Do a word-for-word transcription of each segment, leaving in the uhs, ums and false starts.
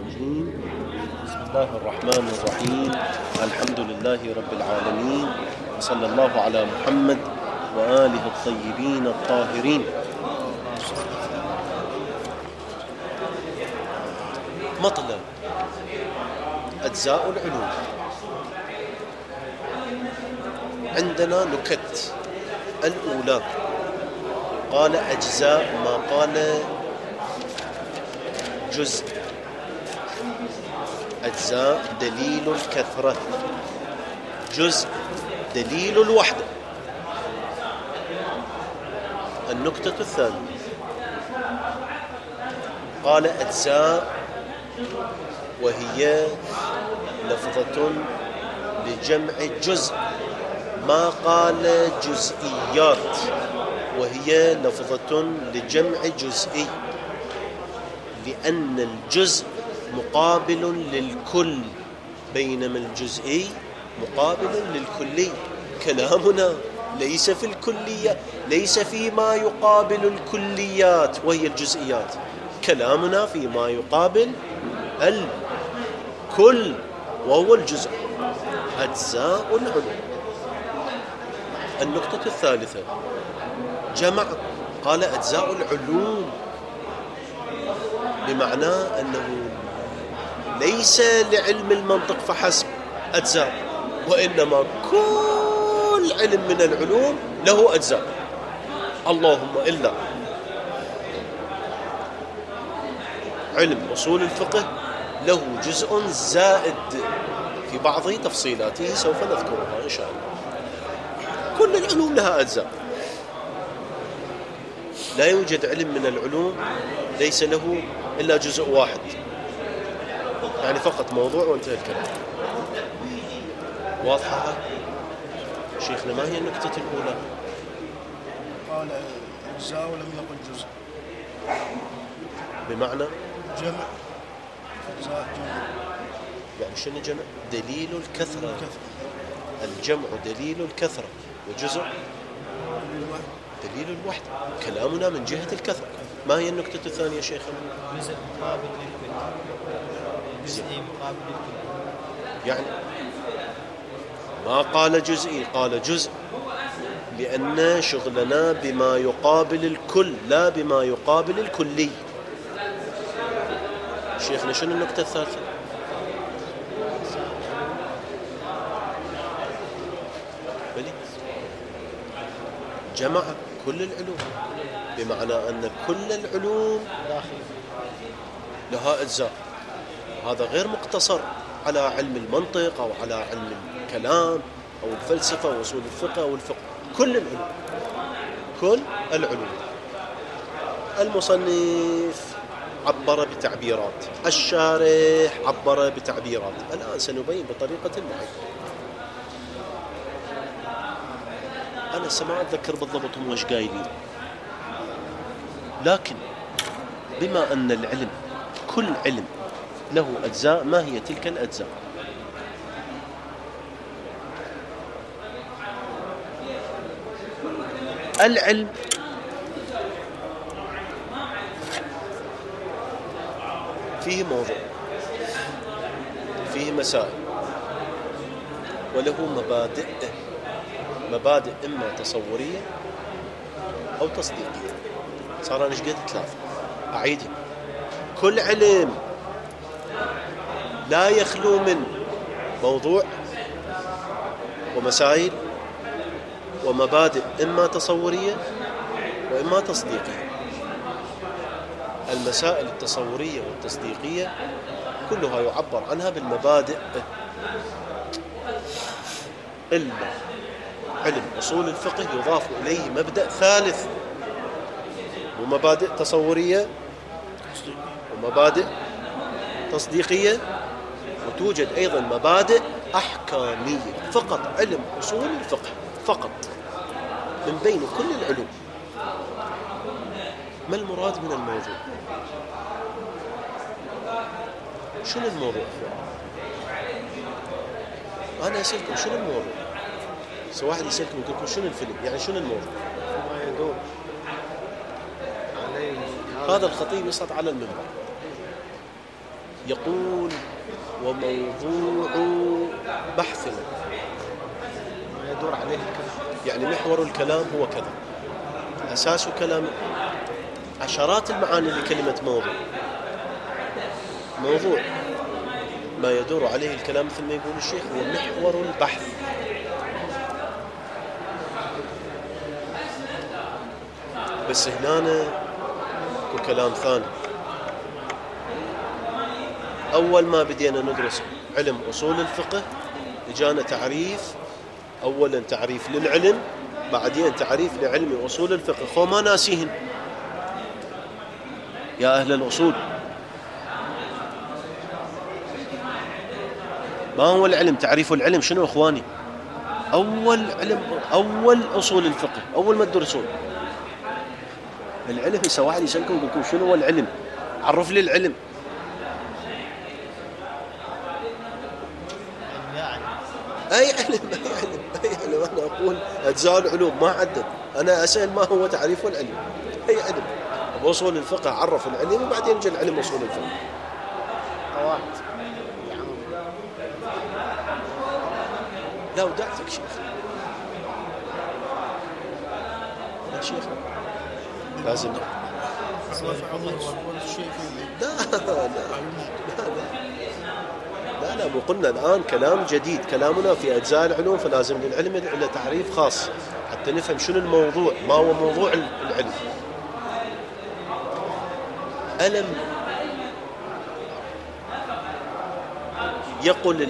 الرجيم. بسم الله الرحمن الرحيم. الحمد لله رب العالمين، وصلى الله على محمد وآله الطيبين الطاهرين. مطلب أجزاء العلوم. عندنا نكت. الأولى قال أجزاء ما قال جزء. أجزاء دليل الكثرة، جزء دليل الوحدة. النكتة الثانية قال أجزاء وهي لفظة لجمع جزء، ما قال جزئيات وهي لفظة لجمع جزئي، لأن الجزء مقابل للكل، بينما الجزئي مقابل للكلي. كلامنا ليس في الكلية، ليس فيما يقابل الكليات وهي الجزئيات، كلامنا فيما يقابل الكل وهو الجزء. أجزاء العلوم. النقطة الثالثة جمع. قال أجزاء العلوم، بمعنى أنه ليس لعلم المنطق فحسب أجزاء، وإنما كل علم من العلوم له أجزاء، اللهم إلا علم أصول الفقه له جزء زائد في بعض تفصيلاته سوف نذكرها إن شاء الله. كل العلوم لها أجزاء، لا يوجد علم من العلوم ليس له إلا جزء واحد، يعني فقط موضوع وانتهى الكلام. واضحة شيخنا؟ ما هي النكتة الأولى؟ قال أجزاء ولم يقل جزء، بمعنى جمع. أجزاء جمع، يعني شنو جمع؟ دليل الكثرة. الجمع دليل الكثرة، وجزء دليل الوحدة. كلامنا من جهة الكثرة. ما هي النكتة الثانية شيخنا؟ جزء مقابل للكل، جزئي مقابل للكل. يعني ما قال جزئي، قال جزء، لأن شغلنا بما يقابل الكل لا بما يقابل الكلي. شيخنا شنو النكتة الثالثة؟ بلي جمع كل العلوم، بمعنى أن كل العلوم لها أجزاء. هذا غير مقتصر على علم المنطق أو على علم الكلام أو الفلسفة وأصول الفقه أو الفقه. كل العلوم، كل العلوم. المصنف عبر بتعبيرات، الشارح عبر بتعبيرات. الآن سنبين بطريقة معينة. أنا سما أتذكر بالضبط هم وش قايلين، لكن بما أن العلم كل علم له أجزاء، ما هي تلك الأجزاء؟ العلم فيه موضوع، فيه مسائل، وله مبادئ. مبادئ إما تصورية أو تصديقية. صار أنا شقيت ثلاثة، أعيدها. كل علم لا يخلو من موضوع ومسائل ومبادئ إما تصورية وإما تصديقية. المسائل التصورية والتصديقية كلها يعبر عنها بالمبادئ. إلا علم أصول الفقه يضاف إليه مبدأ ثالث، ومبادئ تصورية ومبادئ تصديقية، وتوجد أيضا مبادئ أحكامية. فقط علم أصول الفقه فقط من بين كل العلوم. ما المراد من الموضوع؟ شنو الموضوع؟ أنا أسألكم شنو الموضوع؟ سو واحد يسألكم يقول لكم شنو الفيلم، يعني شنو الموضوع؟ ما يدور عليه هذا الخطيب يصعد على المنبر يقول وموضوع بحثنا ما يدور عليه الكلام. يعني محور الكلام هو كذا، أساس كلام عشرات المعاني لكلمة موضوع. موضوع ما يدور عليه الكلام مثل ما يقول الشيخ هو محور البحث. بس هنا كلام ثاني. أول ما بدينا ندرس علم أصول الفقه جانا تعريف، أولا تعريف للعلم، بعدين تعريف لعلم أصول الفقه. خو ما ناسيهن يا أهل الأصول. ما هو العلم؟ تعريف العلم شنو إخواني؟ أول علم، أول أصول الفقه، أول ما تدرسون العلم يسوى واحد يسألكم يقول لكم شنو هو العلم؟ عرف لي العلم. أي علم، أي علم، أي علم. أنا أقول أجزاء العلوم ما عدد، أنا أسأل ما هو تعريف العلم. أي علم؟ أصول الفقه عرف العلم وبعدين جاء العلم أصول الفقه. قواعد. لا ودعتك شيخ. يا شيخ لازم لا لا لا لا لا مو قلنا الآن كلام جديد، كلامنا في أجزاء العلوم، فلازم للعلم له تعريف خاص حتى نفهم شنو الموضوع، ما هو موضوع العلم. ألم يقل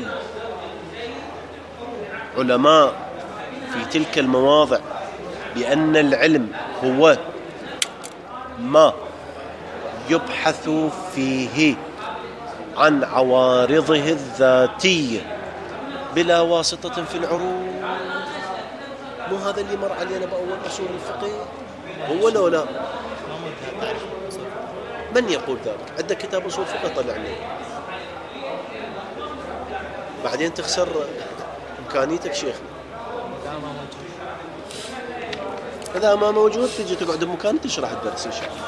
العلماء في تلك المواضع بأن العلم هو ما يبحث فيه عن عوارضه الذاتية بلا واسطة في العروض؟ مو هذا اللي مر علينا بأول أصول الفقه؟ هو لو لا؟ من يقول ذلك؟ عندك كتاب أصول فقه طلع لنا، بعدين تخسر إمكانيتك شيخنا. إذا ما موجود تجي تقعد بمكان تشرح الدرس إن شاء الله.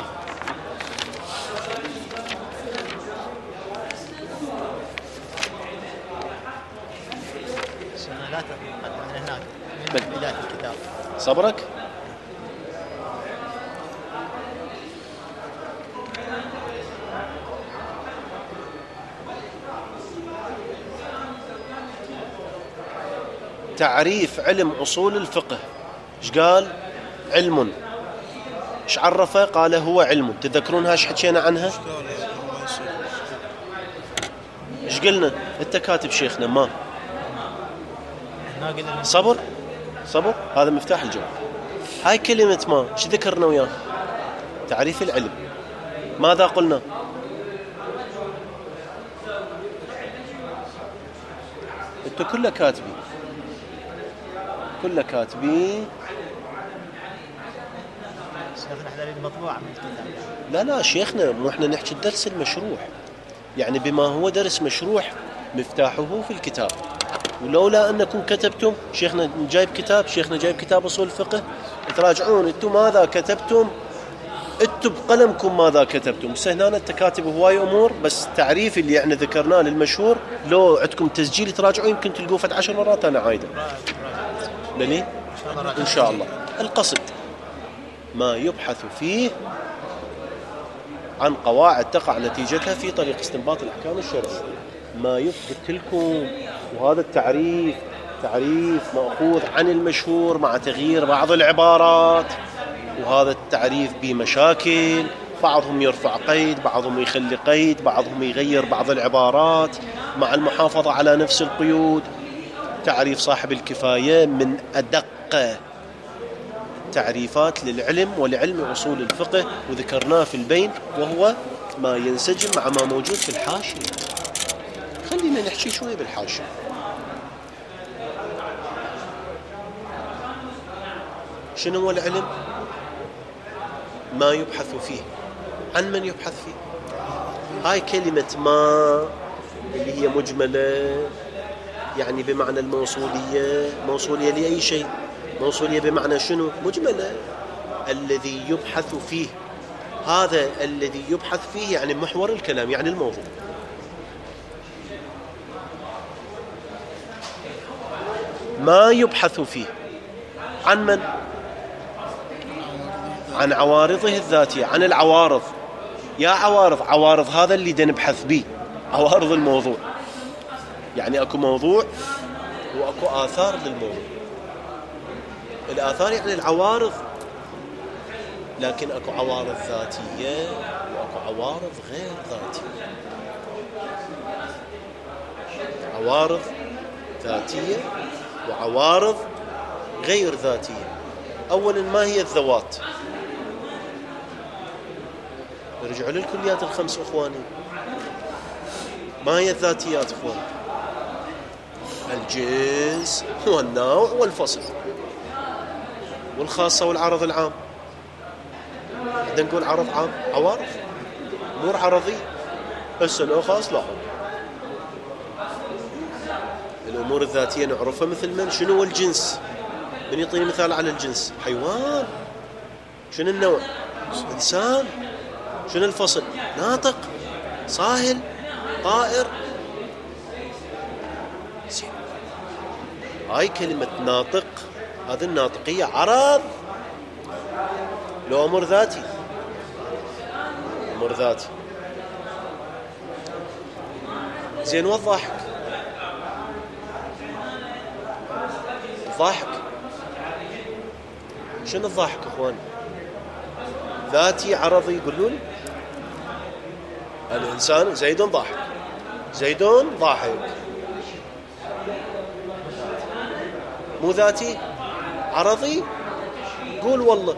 لا تقدم من هناك من بداية الكتاب. صبرك. تعريف علم أصول الفقه إيش قال؟ علم. إيش عرفه؟ قال هو علم. تذكرونها إيش حكينا عنها؟ إيش قلنا؟ أنت كاتب شيخنا ما صبر صبر هذا مفتاح الجواب. هاي كلمة ما إيش ذكرنا وياه؟ تعريف العلم. ماذا قلنا؟ أنتوا كله كاتبين كله كاتبين شيخنا احنا المطبوعة من الكتاب. لا لا شيخنا مو احنا نحكي الدرس المشروح، يعني بما هو درس مشروح مفتاحه في الكتاب. ولولا أنكم كتبتم، شيخنا جايب كتاب، شيخنا جايب كتاب أصول الفقه، تراجعون انتم ماذا كتبتم، انتم بقلمكم ماذا كتبتم. بس هنا انت كاتب هواي أمور، بس تعريف اللي يعني ذكرناه للمشهور لو عندكم تسجيل تراجعوا يمكن تلقوه فت عشر مرات أنا عايدة للي إن شاء الله. القصد ما يبحث فيه عن قواعد تقع نتيجتها في طريق استنباط الأحكام الشرعية. ما يثبت لكم، وهذا التعريف تعريف مأخوذ عن المشهور مع تغيير بعض العبارات، وهذا التعريف بمشاكل، بعضهم يرفع قيد، بعضهم يخلي قيد، بعضهم يغير بعض العبارات مع المحافظة على نفس القيود. تعريف صاحب الكفاية من أدق تعريفات للعلم ولعلم أصول الفقه، وذكرناه في البين، وهو ما ينسجم مع ما موجود في الحاشية. خلينا نحكي شوي بالحاشية. شنو هو العلم؟ ما يبحث فيه. عن من يبحث فيه؟ هاي كلمة ما اللي هي مجملة، يعني بمعنى الموصولية، موصولية لأي شيء، موصولية بمعنى شنو؟ مجملة. الذي يبحث فيه، هذا الذي يبحث فيه يعني محور الكلام، يعني الموضوع. ما يبحث فيه عن من؟ عن عوارضه الذاتية، عن العوارض. يا عوارض، عوارض هذا اللي نبحث به، عوارض الموضوع. يعني أكو موضوع وأكو آثار للموضوع. الآثار يعني العوارض، لكن أكو عوارض ذاتية وأكو عوارض غير ذاتية. عوارض ذاتية وعوارض غير ذاتية. أولا، ما هي الذوات؟ نرجع للكليات الخمس أخواني. ما هي الذاتيات أخواني؟ الجنس والنوع والفصل والخاصة والعرض العام. بدنا نقول عرض عام، عوارض أمور عرضية. هسه لو خاص لا. الأمور الذاتية نعرفها مثل من؟ شنو هو الجنس؟ من يعطيني مثال على الجنس؟ حيوان. شنو النوع؟ إنسان. شنو الفصل؟ ناطق، صاهل، طائر. هاي كلمة ناطق، هذه الناطقية عرض لو أمر ذاتي، أمر ذاتي. زين، والضحك؟ الضحك شنو الضحك اخواني؟ ذاتي عرضي؟ يقولوا لي الانسان زيد ضاحك، زيد ضاحك. مو ذاتي، عرضي؟ قول والله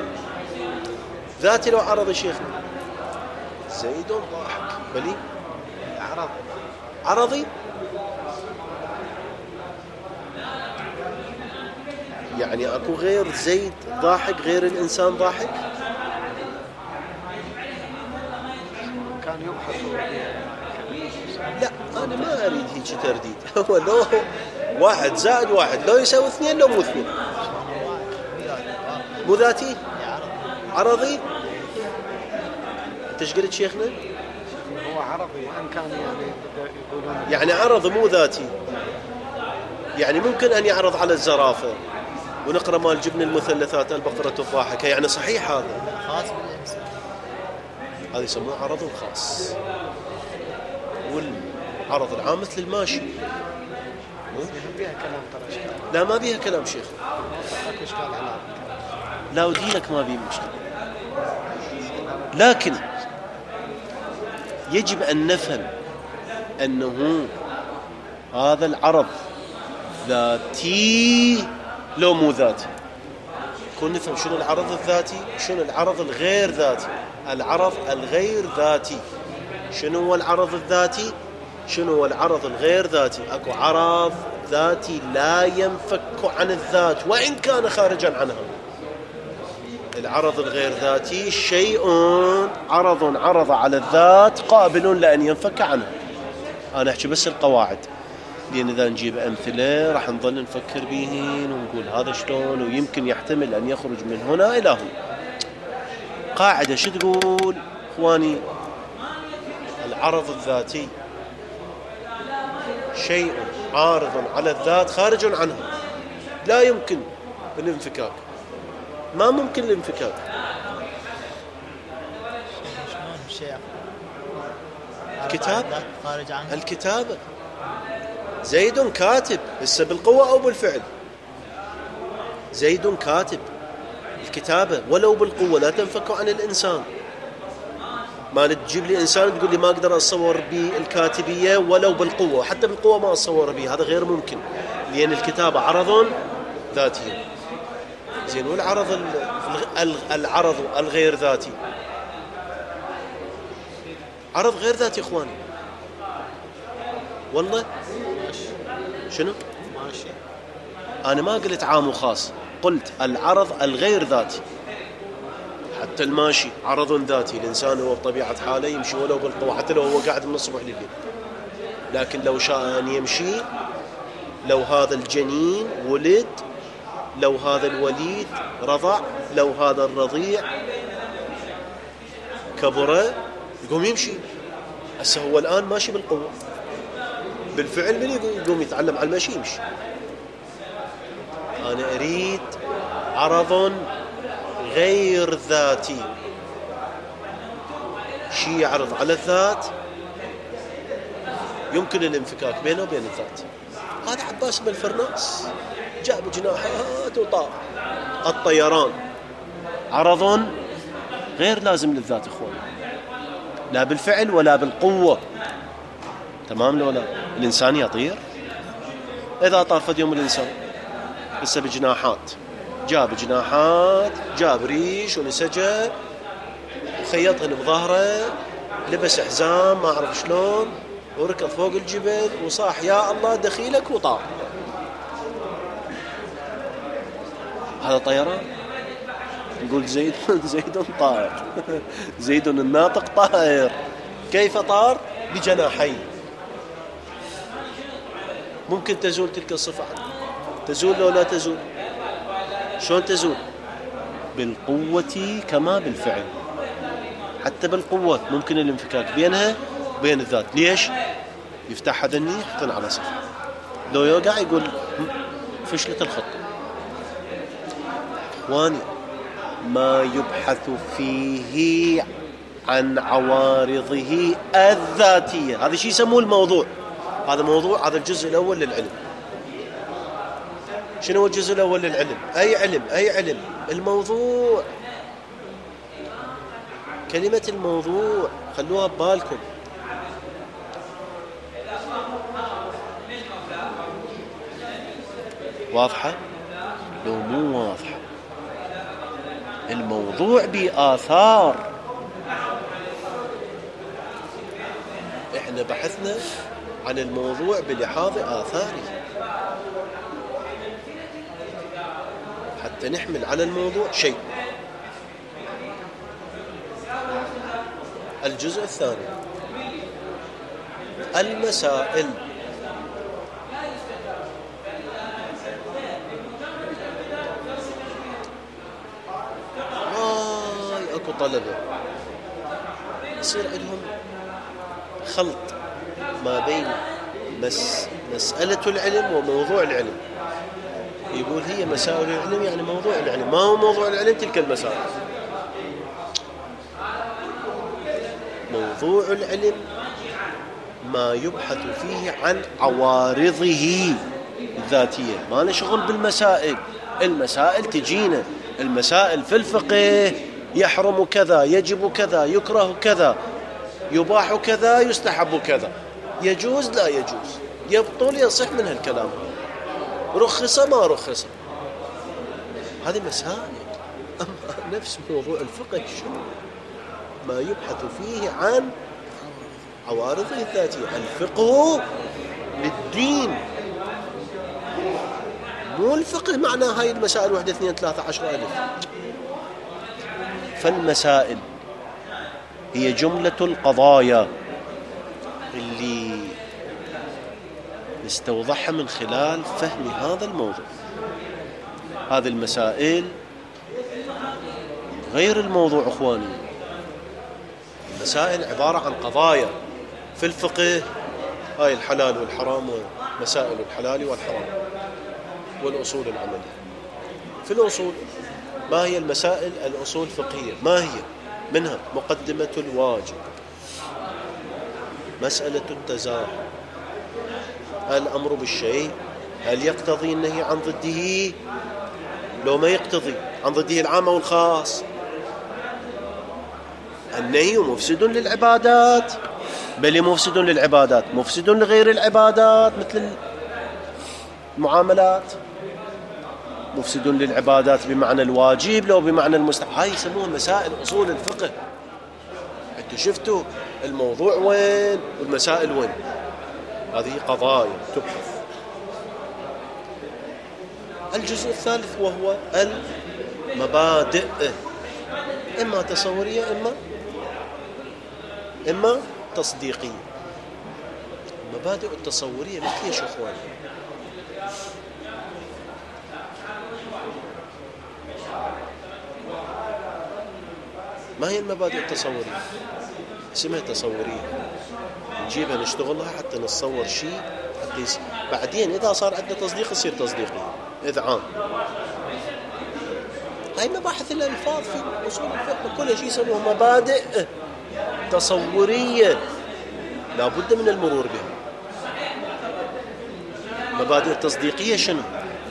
ذاتي لو عرضي شيخنا. زيد ضاحك بلي عرض عرضي. يعني اكو غير زيد ضاحك غير الانسان ضاحك؟ كان يبحث. لا، انا ما اريد هيك ترديد. هو لو واحد زائد واحد لو يساوي اثنين، لو مو اثنين. مو ذاتي، عرضي. انت ايش قلت شيخنا؟ هو عرضي وان كان يعني يقولون يعني عرض مو ذاتي. يعني ممكن ان يعرض على الزرافه ونقرأ مال جبن المثلثات البقرة الضاحكة، يعني صحيح هذا خاص بالإنسان. هذا يسموه عرض الخاص. والعرض العام مثل الماشي. بيها كلام ترى. لا، ما بيها كلام شيخ. لا، ودينك ما بيه مشكلة. لكن يجب أن نفهم أنه هذا العرض ذاتي لو مو ذاتي. كون نفهم شنو العرض الذاتي، شنو العرض الغير ذاتي. العرض الغير ذاتي شنو هو؟ العرض الذاتي شنو هو؟ العرض الغير ذاتي. اكو عرض ذاتي لا ينفك عن الذات وإن كان خارجا عنها. العرض الغير ذاتي شيء عرض عرض على الذات قابل لأن ينفك عنه. أنا أحكي بس القواعد، لأن إذا نجيب أمثلة راح نظل نفكر بهن ونقول هذا شلون، ويمكن يحتمل أن يخرج من هنا إلى هنا. قاعدة شو تقول إخواني؟ العرض الذاتي شيء عارض على الذات خارج عنها، لا يمكن الانفكاك، ما ممكن الانفكاك. الكتاب خارج عنه. الكتابة. زيد كاتب، هسه بالقوة أو بالفعل. زيد كاتب. الكتابة ولو بالقوة لا تنفك عن الإنسان. ما تجيب لي إنسان تقول لي ما أقدر أتصور بالكاتبية ولو بالقوة، حتى بالقوة ما أتصور به، هذا غير ممكن، لأن الكتابة عرض ذاتي. زين، والعرض العرض الغير ذاتي عرض غير ذاتي إخواني. والله شنو؟ ماشي. أنا ما قلت عام وخاص، قلت العرض الغير ذاتي. حتى الماشي عرض ذاتي، الإنسان هو بطبيعة حاله يمشي ولو بالقوة، حتى لو هو قاعد من الصبح لليل. لكن لو شاء أن يمشي، لو هذا الجنين ولد، لو هذا الوليد رضع، لو هذا الرضيع كبر، يقوم يمشي. هسه هو الآن ماشي بالقوة، بالفعل من يقوم يتعلم على المشي يمشي. أنا أريد عرض غير ذاتي، شيء يعرض على الذات يمكن الانفكاك بينه وبين الذات. هذا عباس بن فرناس جاء بجناحات وطار. الطيران عرض غير لازم للذات إخوان، لا بالفعل ولا بالقوة. تمام لو لا الإنسان يطير؟ إذا طار فد يوم الإنسان لسه بجناحات، جاب جناحات، جاب ريش ونسجة وخيطهن بظهره، لبس حزام ما أعرف شلون، وركض فوق الجبل وصاح يا الله دخيلك وطار. هذا طيران. نقول زيد زيد طائر زيد الناطق طائر. كيف طار؟ بجناحين. ممكن تزول تلك الصفة عنه. تزول لو لا تزول؟ شلون تزول؟ بالقوة كما بالفعل. حتى بالقوة ممكن الانفكاك بينها وبين الذات. ليش؟ يفتح هذا الني يحطن على صفة، لو يوقع يقول فشلت الخطة. واني ما يبحث فيه عن عوارضه الذاتية، هذا شيء يسموه الموضوع. هذا موضوع، هذا الجزء الأول للعلم. شنو هو الجزء الأول للعلم؟ أي علم؟ أي علم؟ الموضوع. كلمة الموضوع خلوها ببالكم. واضحة؟ لو مو واضحة. الموضوع بآثار. احنا بحثنا عن الموضوع بلحاظ آثاره حتى نحمل على الموضوع شيء. الجزء الثاني المسائل. هاي اكو طلبة يصير عندهم خلط ما بين مس مسألة العلم وموضوع العلم. يقول هي مسائل العلم يعني موضوع العلم. ما هو موضوع العلم؟ تلك المسائل. موضوع العلم ما يبحث فيه عن عوارضه الذاتية. ما نشغل بالمسائل. المسائل تجينا، المسائل في الفقه يحرم كذا، يجب كذا، يكره كذا، يباح كذا، يستحب كذا، يجوز لا يجوز، يبطل يصح من هالكلام، رخص ما رخص. هذه مسائل. أما نفس موضوع الفقه شنو؟ ما يبحث فيه عن عوارضه الذاتية. الفقه للدين، مو الفقه معناه هاي المسائل واحدة اثنين ثلاثة عشر ألف. فالمسائل هي جملة القضايا اللي نستوضحها من خلال فهم هذا الموضوع. هذه المسائل غير الموضوع اخواني. مسائل عبارة عن قضايا. في الفقه هاي الحلال والحرام ومسائل الحلال والحرام والأصول العملية. في الأصول ما هي المسائل؟ الأصول الفقهية ما هي؟ منها مقدمة الواجب، مسألة التزاحم، الأمر بالشيء هل يقتضي النهي عن ضده؟ لو ما يقتضي عن ضده العام أو الخاص. النهي مفسد للعبادات، بل مفسد للعبادات مفسد لغير العبادات مثل المعاملات. مفسد للعبادات بمعنى الواجب لو بمعنى المستحب. هاي يسموها مسائل أصول الفقه. انتوا شفتوا الموضوع وين والمسائل وين. هذه قضايا تبحث. الجزء الثالث وهو المبادئ، إما تصورية إما إما تصديقية. المبادئ التصورية مثل ايش اخواني؟ ما هي المبادئ التصورية؟ اسمها تصورية، نجيبها نشتغلها حتى نتصور شيء حتى يس... بعدين إذا صار عندنا تصديق يصير تصديقي. إذعان. هاي مباحث الألفاظ في أصول الفقه كل شيء يسموه مبادئ تصورية لا بد من المرور بها. مبادئ التصديقية شنو؟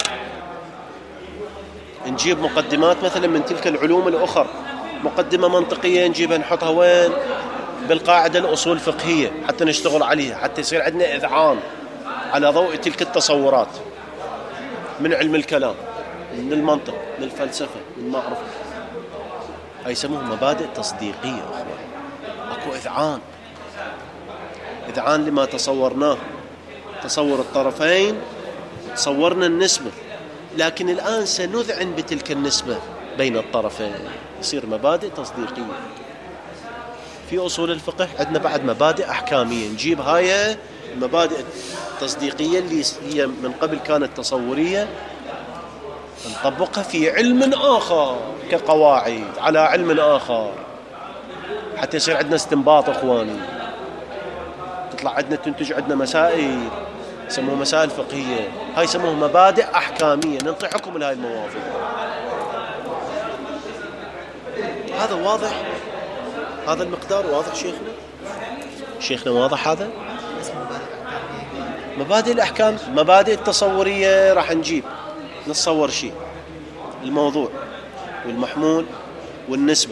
نجيب مقدمات مثلا من تلك العلوم الأخرى، مقدمة منطقية نجيبها نحطها وين؟ بالقاعدة الأصول الفقهية حتى نشتغل عليها، حتى يصير عندنا إذعان على ضوء تلك التصورات من علم الكلام، من المنطق، من الفلسفة، من المعرفة. هاي يسموه مبادئ تصديقية أخوان. أكو إذعان، إذعان لما تصورناه، تصور الطرفين، تصورنا النسبة، لكن الآن سنذعن بتلك النسبة بين الطرفين، يصير مبادئ تصديقية. في أصول الفقه عندنا بعد مبادئ أحكامية، نجيب هاي المبادئ التصديقية اللي هي من قبل كانت تصورية نطبقها في علم آخر كقواعد على علم آخر، حتى يصير عندنا استنباط أخواني، تطلع عندنا تنتج عندنا مسائل يسموها مسائل فقهية. هاي يسموها مبادئ أحكامية، ننطي حكم لهاي المواضيع. هذا واضح؟ هذا المقدار واضح شيخنا؟ شيخنا واضح هذا؟ مبادئ الأحكام، مبادئ التصورية راح نجيب نتصور شيء، الموضوع والمحمول والنسبة.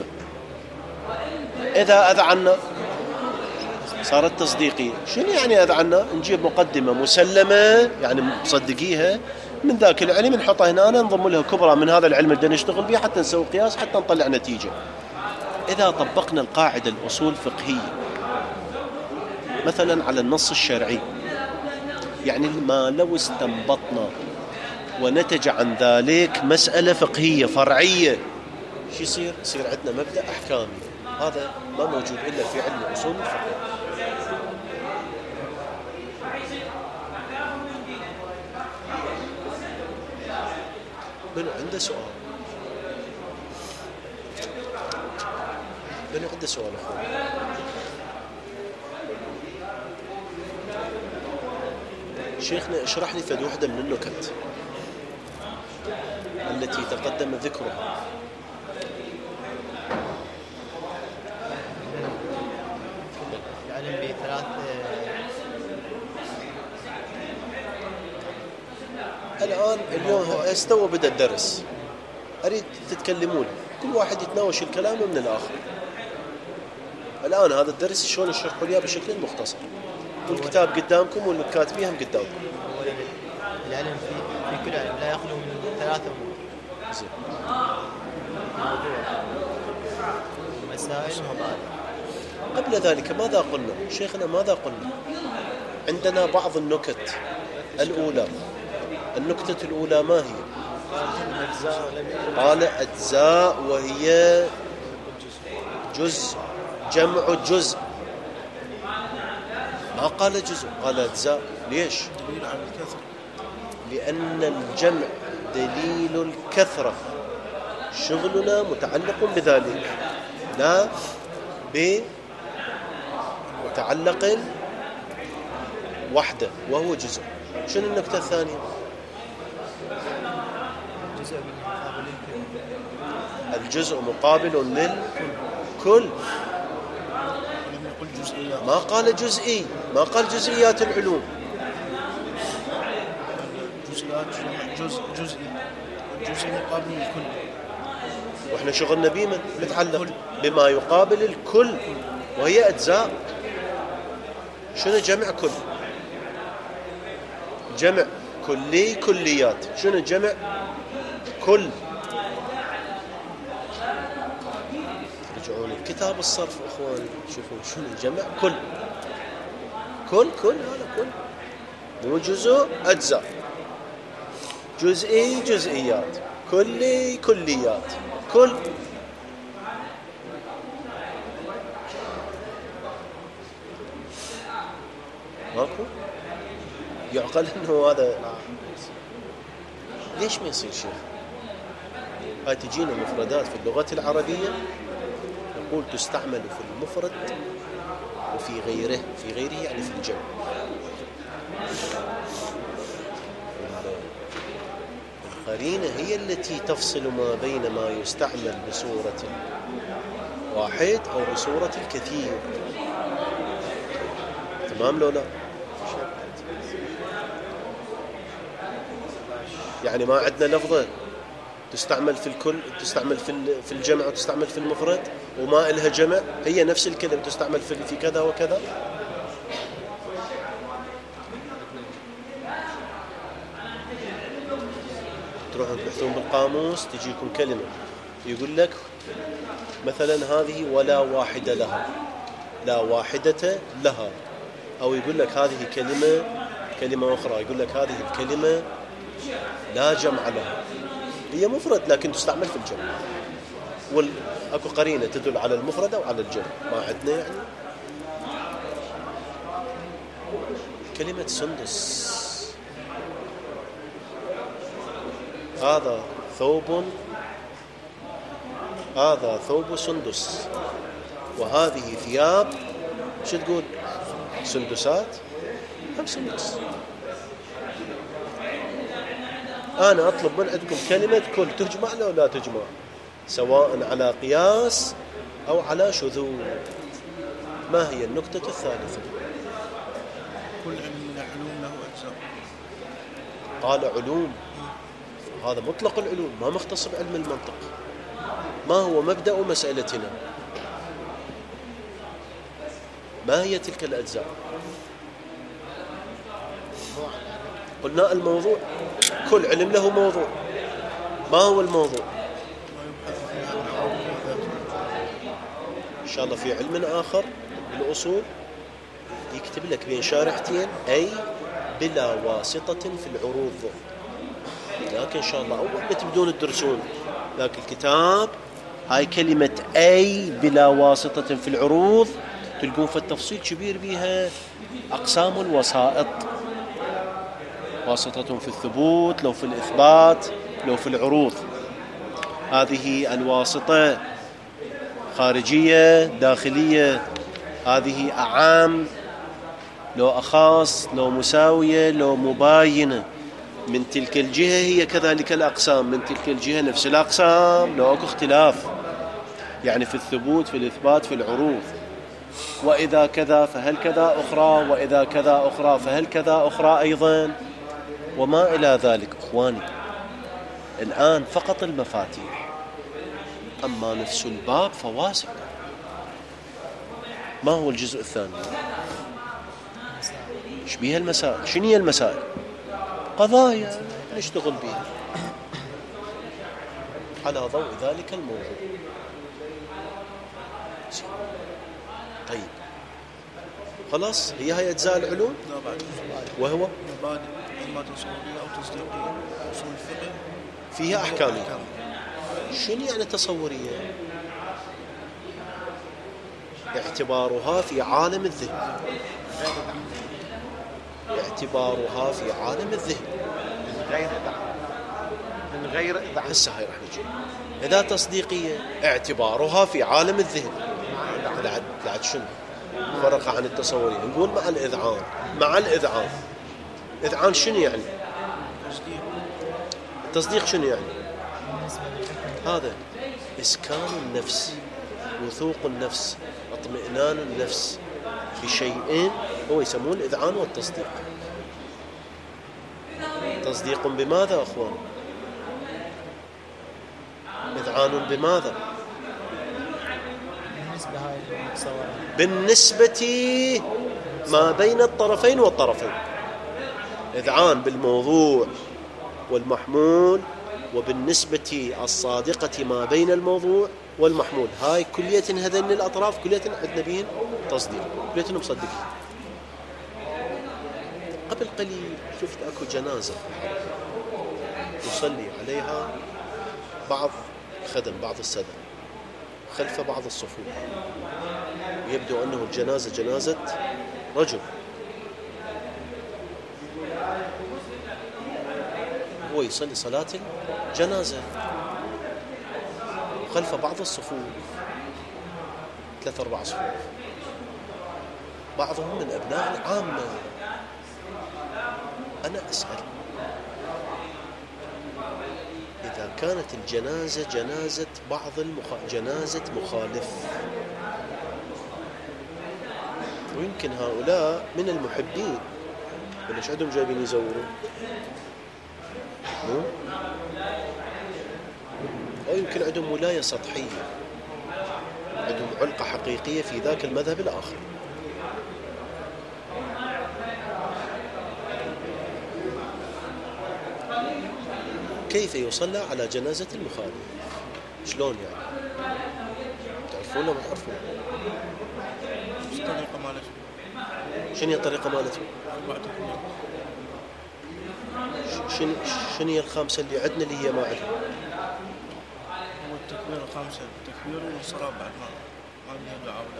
إذا أذعنا صارت تصديقية. شنو يعني أذعنا؟ نجيب مقدمة مسلمة يعني مصدقيها من ذاك العلم، نحطها هنا نضم لها كبرى من هذا العلم اللي نشتغل به حتى نسوي قياس حتى نطلع نتيجة. إذا طبقنا القاعدة الأصول الفقهية مثلا على النص الشرعي، يعني ما لو استنبطنا ونتج عن ذلك مسألة فقهية فرعية، شو يصير؟ يصير عندنا مبدأ أحكامي. هذا ما موجود إلا في علم أصول الفقه. من عنده سؤال؟ من عنده سؤال أخوي؟ شيخنا اشرح لي فد وحدة من النكت التي تقدم ذكرها. العلم بثلاث الآن اليوم استوى بدأ الدرس، أريد تتكلمون كل واحد يتناوش الكلام من الآخر. الآن هذا الدرس شلون نشرحه ليه بشكل مختصر، والكتاب قدامكم والكاتبين هم قدامكم. العلم في, في كل علم لا يخلو من ثلاثة أمور: زين، موضوع، مسائل، ومبادئ. قبل ذلك ماذا قلنا شيخنا؟ ماذا قلنا؟ عندنا بعض النكت الأولى. النكتة الأولى ما هي؟ قال أجزاء وهي جزء، جمع جزء. ما قال جزء، قال أجزاء. ليش؟ دليل على الكثرة، لأن الجمع دليل الكثرة، شغلنا متعلق بذلك لا بمتعلق وحده وهو جزء. شنو النكتة الثانية؟ الجزء مقابل للكل. ما قال جزئي، ما قال جزئيات العلوم. جزئيات جزء جزئي الجزء مقابل للكل، واحنا شغلنا بما متعلق بما يقابل الكل وهي أجزاء. شنو جمع كل؟ جمع كلي كليات. شنو جمع كل؟ رجعوا لي كتاب الصرف اخواني، شوفوا شنو جمع كل. كل كل هذا كل، مو جزء أجزاء، جزئي جزئيات، كلي كليات، كل. ماكو يعقل انه هذا. ليش ما يصير شيخ؟ هاي تجينا مفردات في اللغة العربية نقول تستعمل في المفرد وفي غيره، في غيره يعني في الجمع. القرينة هي التي تفصل ما بين ما يستعمل بصورة واحد أو بصورة الكثير. تمام لو لا؟ يعني ما عندنا لفظة تستعمل في الكل، تستعمل في في الجمع وتستعمل في المفرد وما إلها جمع، هي نفس الكلمة تستعمل في في كذا وكذا. تروحون تبحثون بالقاموس تجيكم كلمة يقول لك مثلا هذه ولا واحدة لها، لا واحدة لها، أو يقول لك هذه كلمة كلمة أخرى يقول لك هذه الكلمة لا جمع لها، هي مفرد لكن تستعمل في الجمع، والأكو قرينة تدل على المفرد أو على الجمع. ما عندنا يعني كلمة سندس، هذا ثوب، هذا ثوب سندس، وهذه ثياب شو تقول؟ سندسات أم سندس. أنا أطلب من عندكم كلمة كل تجمع لو لا تجمع، سواء على قياس أو على شذوذ. ما هي النقطة الثالثة؟ كل علم من العلوم له أجزاء. قال علوم، هذا مطلق العلوم ما مختص بعلم المنطق. ما هو مبدأ مسألتنا؟ ما هي تلك الأجزاء؟ قلنا الموضوع، كل علم له موضوع. ما هو الموضوع؟ إن شاء الله في علم آخر بالأصول يكتب لك بين شارحتين أي بلا واسطة في العروض، لكن إن شاء الله أول ما تبدون تدرسون ذاك الكتاب هاي كلمة أي بلا واسطة في العروض تلقون في التفصيل كبير بيها أقسام الوسائط، واسطة في الثبوت لو في الإثبات لو في العروض. هذه الواسطة خارجية داخلية، هذه أعام لو أخاص لو مساوية لو مباينة. من تلك الجهة هي كذلك الأقسام، من تلك الجهة نفس الأقسام لو أكو اختلاف، يعني في الثبوت في الإثبات في العروض. وإذا كذا فهل كذا أخرى، وإذا كذا أخرى فهل كذا أخرى أيضا، وما إلى ذلك. أخواني الآن فقط المفاتيح، أما نفس الباب فواسع. ما هو الجزء الثاني؟ ايش بيها المسائل؟ شنو هي المسائل؟ قضايا نشتغل بها على ضوء ذلك الموضوع. طيب خلاص، هي هي أجزاء العلوم. لا بعد. وهو مبادئ إما تصورية أو تصديقية. أصول الفقه فيها أحكامية. شنو يعني تصورية؟ اعتبارها في عالم الذهن، اعتبارها في عالم الذهن من غير إذعان، من غير إذعان. هسه هاي راح نجي. إذا تصديقية اعتبارها في عالم الذهن، بعد بعد شنو فرق عن التصورية؟ نقول مع الإذعان. مع الإذعان، إذعان شنو يعني؟ تصديق. التصديق شنو يعني؟ هذا إسكان النفس، وثوق النفس، اطمئنان النفس بشيئين هو يسمون الإذعان والتصديق. تصديق بماذا أخوان؟ إذعان بماذا؟ بالنسبة هاي المتصورة بالنسبة ما بين الطرفين والطرفين. إذعان بالموضوع والمحمول، وبالنسبة الصادقة ما بين الموضوع والمحمول. هاي كلية هذين الأطراف كلية عندنا بهن تصديق، كلية مصدقين. قبل قليل شفت أكو جنازة يصلي عليها بعض خدم بعض السادة خلف بعض الصفوف، يبدو أنه الجنازة جنازة رجل، هو يصلي صلاة الجنازة خلف بعض الصفوف، ثلاث أربع صفوف، بعضهم من أبناء العامة. أنا أسأل كانت الجنازة جنازة بعض المخ... جنازة مخالف، ويمكن هؤلاء من المحبين وليش عندهم جايبين يزوروا، مو؟ أو يمكن عندهم ولاية سطحية، عندهم علقة حقيقية في ذاك المذهب الآخر. كيف يصلى على جنازة المخالف؟ شلون يعني؟ تعرفون ولا ما تعرفون؟ شو الطريقة مالته؟ شنو هي الطريقة مالته؟ أربع تكبير. شنو شنو هي الخامسة اللي عندنا اللي هي ما عندنا؟ هو التكبير الخامسة التكبير والصلاة بعد ما ما بيها دعاء ولا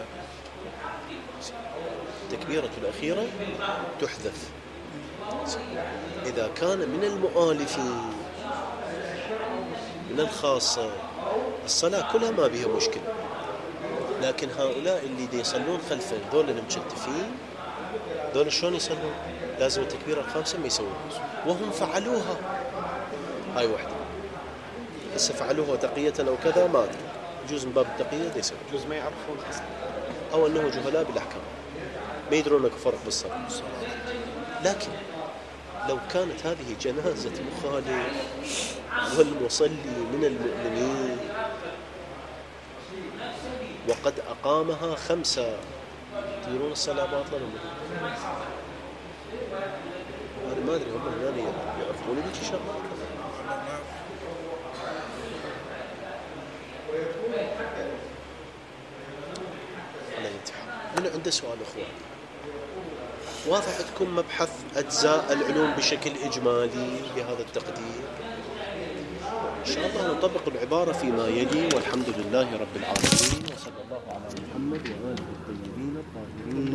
التكبيرة الأخيرة تحذف إذا كان من المؤالفين من الخاصة، الصلاة كلها ما بها مشكلة. لكن هؤلاء اللي دي يصلون خلفه ذول المشتفين، ذول شلون يصلون؟ لازم التكبيرة الخامسة ما يسوون، وهم فعلوها. هاي واحدة هسه فعلوها تقية أو كذا ما أدري، يجوز من باب التقية دي يسوون، يجوز ما يعرفون أصلا، أو أنه جهلاء بالأحكام ما يدرون أنك فرق بالصلاة. لكن لو كانت هذه جنازة مخالف والمصلي من المؤمنين وقد أقامها خمسة، تدرون الصلاة باطلة ولا لا؟ أنا ما أدري هم هنا يعرفون بيجي شغلة. على الانتحار. من عنده سؤال أخوان؟ واضح عندكم مبحث أجزاء العلوم بشكل إجمالي بهذا التقدير؟ إن شاء الله نطبق العبارة فيما يلي، والحمد لله رب العالمين، وصلى الله على محمد وآله الطيبين الطاهرين.